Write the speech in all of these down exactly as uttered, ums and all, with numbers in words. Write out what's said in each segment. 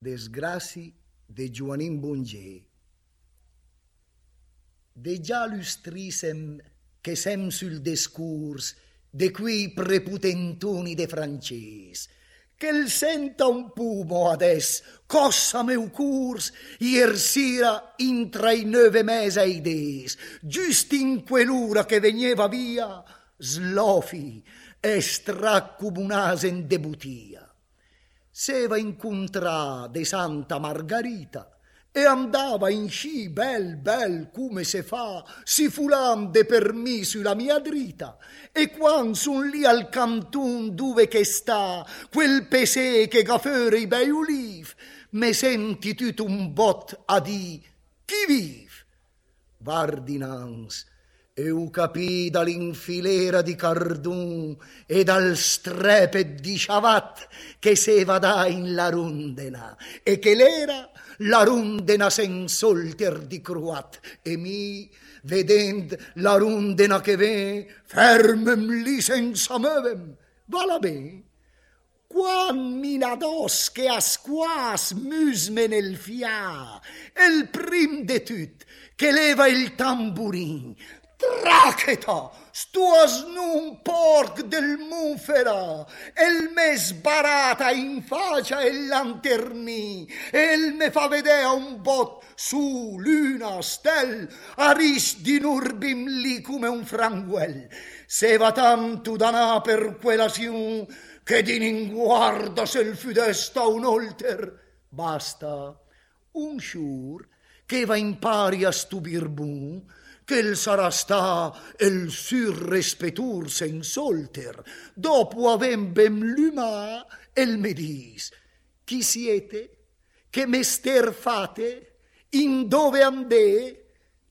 Desgràcia de Joanín Bonger. Dejà lustrissem che sem sul discurs de qui prepotentoni de francès, che il senta un pumo ades, cosa meu curs, ier sera intra i nove mesi ai des, giust in quell'ora che veniva via, slofi e straccubunasen de butia. Seva incontrà de Santa Margarita e andava in sci bel bel come se fa, si fulande per mi sulla mia drita, e quan son lì al cantun dove che sta quel pesè che gafere i bei uliv, me senti tutto un bot a di chi viv? Vardinans, e u capì dall'infilera di cardun e dal strepet di sciavat che se vadà in la rundena, e che l'era la rundena sen solter di cruat, e mi, vedend la rundena che ve, fermem lì senza movem, vala ben. Quan minados che a squas musme nel fia, el prim de tut che leva il tamburin, tracheta, stuas nun porc del Monferà, el me sbarata in faccia e lanterni, el me fa vedere un bot su luna stel, aris di nurbim lì come un franguel, se va tanto danà per quella siun, che di ninguarda se il fudesta un olter, basta un sciur che va in pari a stupir bun, che il sarà sta el surrespetur sen solter, dopo avembem l'uma el me dis, chi siete, che mester fate, in dove ande,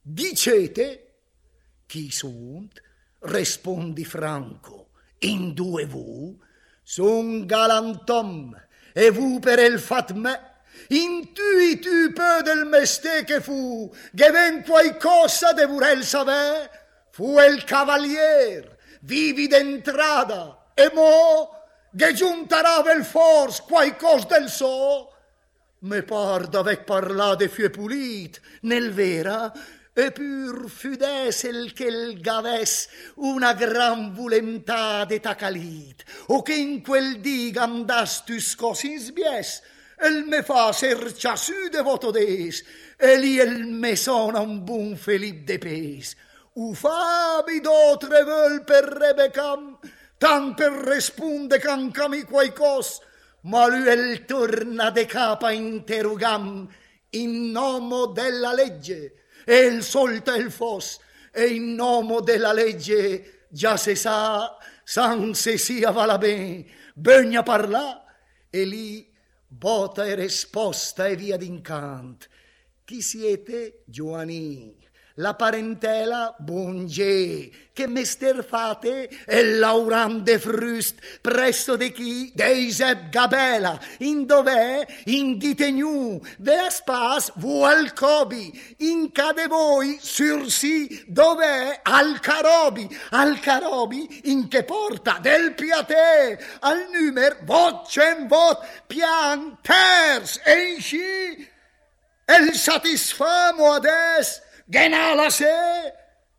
dicete, chi sunt, rispondi franco, in due vu, son galantom, e vu per el fat me, intui tu peu del meste che fu, che ven qualcosa de vorel saber, fu el cavalier, vivi d'entrada, e mo, che giuntarà vel fors qualcos del so, me par d'avec parla de fie pulit, nel vera, e pur fudes el che il gaves una gran volentà de tacalit, o che in quel diga andas tu scos in sbies, el me fa sercia su de voto des, e lì el me sona un bun Felip de pes. U fabi do trevel per Rebecam, tan per responde cancami quaicos, ma lui el torna de capa interrogam, in nomo della legge, e il solta il fos, e in nomo della legge già se sa, san se sia vala ben, begna parla, e lì bota e risposta e via d'incant. Chi siete? Giovanni, la parentela Bonger, che mester fate e lauran de frust presso de chi? Deiseb Gabela, in dov'è? In ditegnu, de aspas vu al cobi, in cade voi sur si, dov'è? Al carobi, al carobi, in che porta? Del piate, al numer, vocem vot, pian, ters, e in sci, el satisfamo ades, genala se,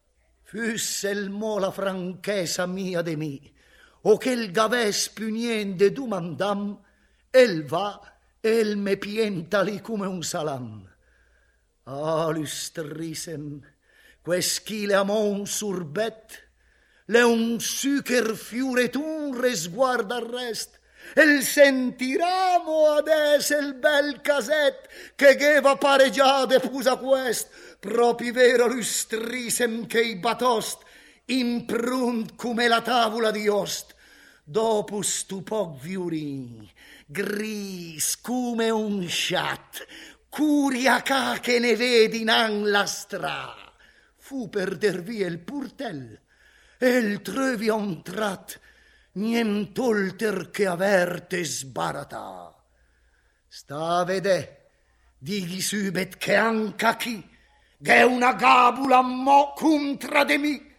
fusse il mo la franchesa mia de mi, o che il gaves puniende dumandam, el va, el me pientali come un salam. Ah, lustrisem, queschile amo un surbet, le un sucher fiure tun resguarda al rest, el sentiramo ades el bel caset che geva pareggiade pusa quest, propi vero lustrisem che i batost imprunt come la tavola di ost, dopo stu poc viurin, gris come un chat, curiaca che ne vedi nan la stra, fu per der via il purtel, e il trevi a un trat, nient'olter che averte sbarata. Sta a vedè, dighi subet che anca chi, che una gabula mo contra de mi,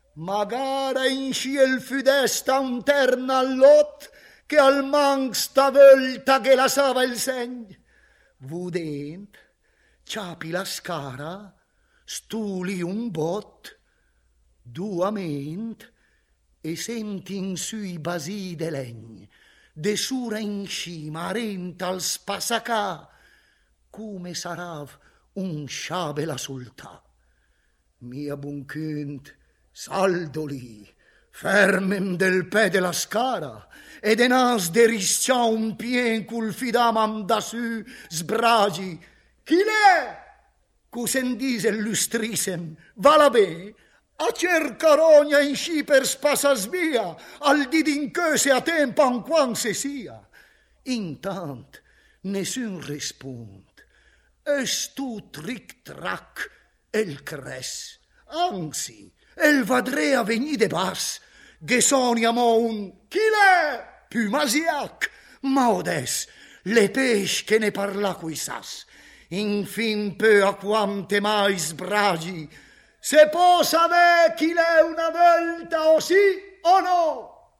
magara in sciel fudesta un terna all'ot, che al man sta volta che la sava il segn, Vudent, ciapi la scara, stuli un bot, duament, e senti in sui basì de legn, de sura in cima, renta al spasacà, come sarav un sciabe la sultà. Mia buncunt, saldoli, fermem del pe de la scara, e de nas de riscià un pien cul fidamam da su sbragi. Chi l'è? Cusen dise lustrisem, va la be, a cerca rogna in sci per spasas via, al didinchè se a tempan quan se sia. Intant, nessun rispond, es tu tric-trac el cres, anzi, el vadrea vegni de bas, gesoniamo un chi l'è? Pumasiac, modes, le pesce che ne parla qui sas, infin peu a quante mai sbragi, se può sapere chi l'è una volta o sì o no.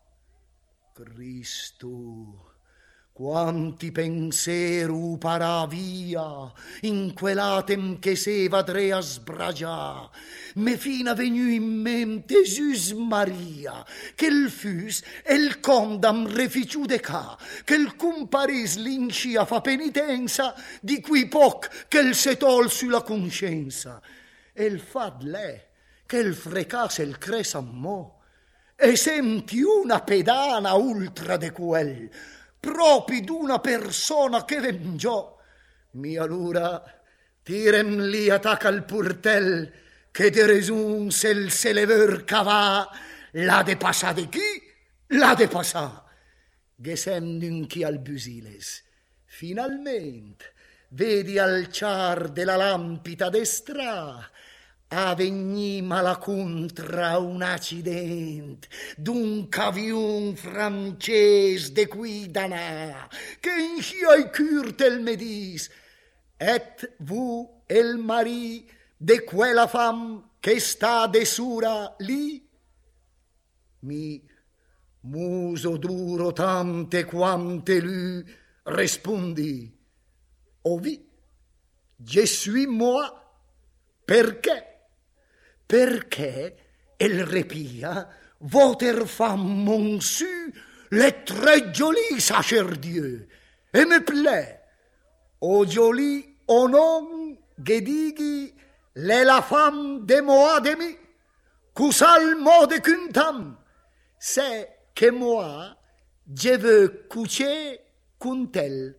Cristo, quanti penseru parà via in quell'atem che se vadrea sbragià, me fina venu in mente Sus Maria, che il fus e il condam reficiù de ca, che il comparis l'incia fa penitenza di qui poc che il se tol sulla conscienza, e il fad lè che il frecasse il cres a mo, e senti una pedana ultra de quel, propi d'una persona che vengiò. Mia lura, tirem li attacca al purtel, che de resun sel se le ver cavà, la de passà de chi? La de passà. Gesem chi al busiles. Finalment, vedi al ciar della lampita destra, avegni malacontra un accident d'un caviun frances de qui danà, che in scia curte el medis, et vu el mari de quella fam che sta de sura lì. Mi muso duro tante quante lui rispondi, ovi, je suis moi. Perché? Perché el repia voter fam mon su le tre joli sacher Dieu, e me plaît, o joli o non che dighi le la fam de moi de mi, cusal mode cuntam, c'est que moi je veux coucher con tel.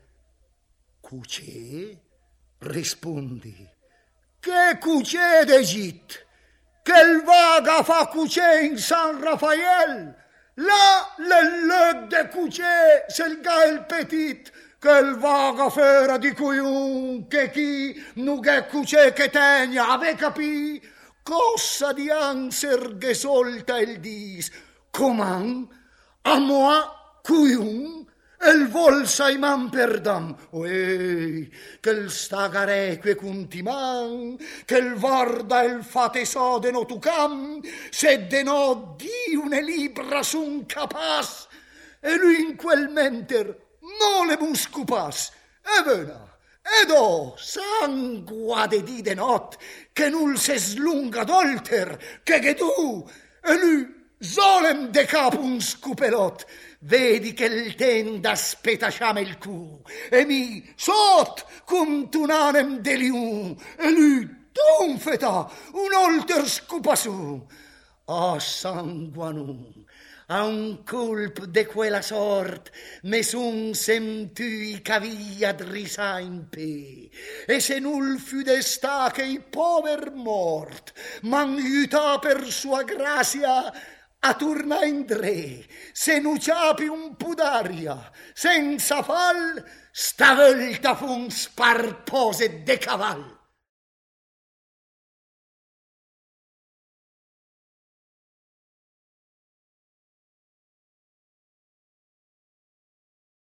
Coucher? Rispondi, che coucher d'Egitto? Quel vaga fa coucher in San Raphael, là le loc de coucher c'est le gars el petit, quel vaga fera di cui un che chi nu che coucher che tegna ave capì, cosa di anser che solta il dis, coman a moi cui un el volsa i man perdam, uei, che il stagareque cuntiman, che il varda el fate so de no tucam, se de no di une libra sun capas, e lui in quel menter mole muscupas, e vena, ed o sangua de di de not, che nul se slunga dolter, che che tu, e lui zolem de capo un scupelot, vedi che il tenda spetasciame il cu, e mi sot cum tunanem de liu, e lui tunfeta un olter scupa su. Oh sanguanum, a un colp de quella sort me sun sentui cavia drisa in pe, e se nul fu desta che i pover mort m'aiuta per sua grazia a turna in dre, se nu ciapi un pudaria, senza fal, stavolta fu un sparpose de caval.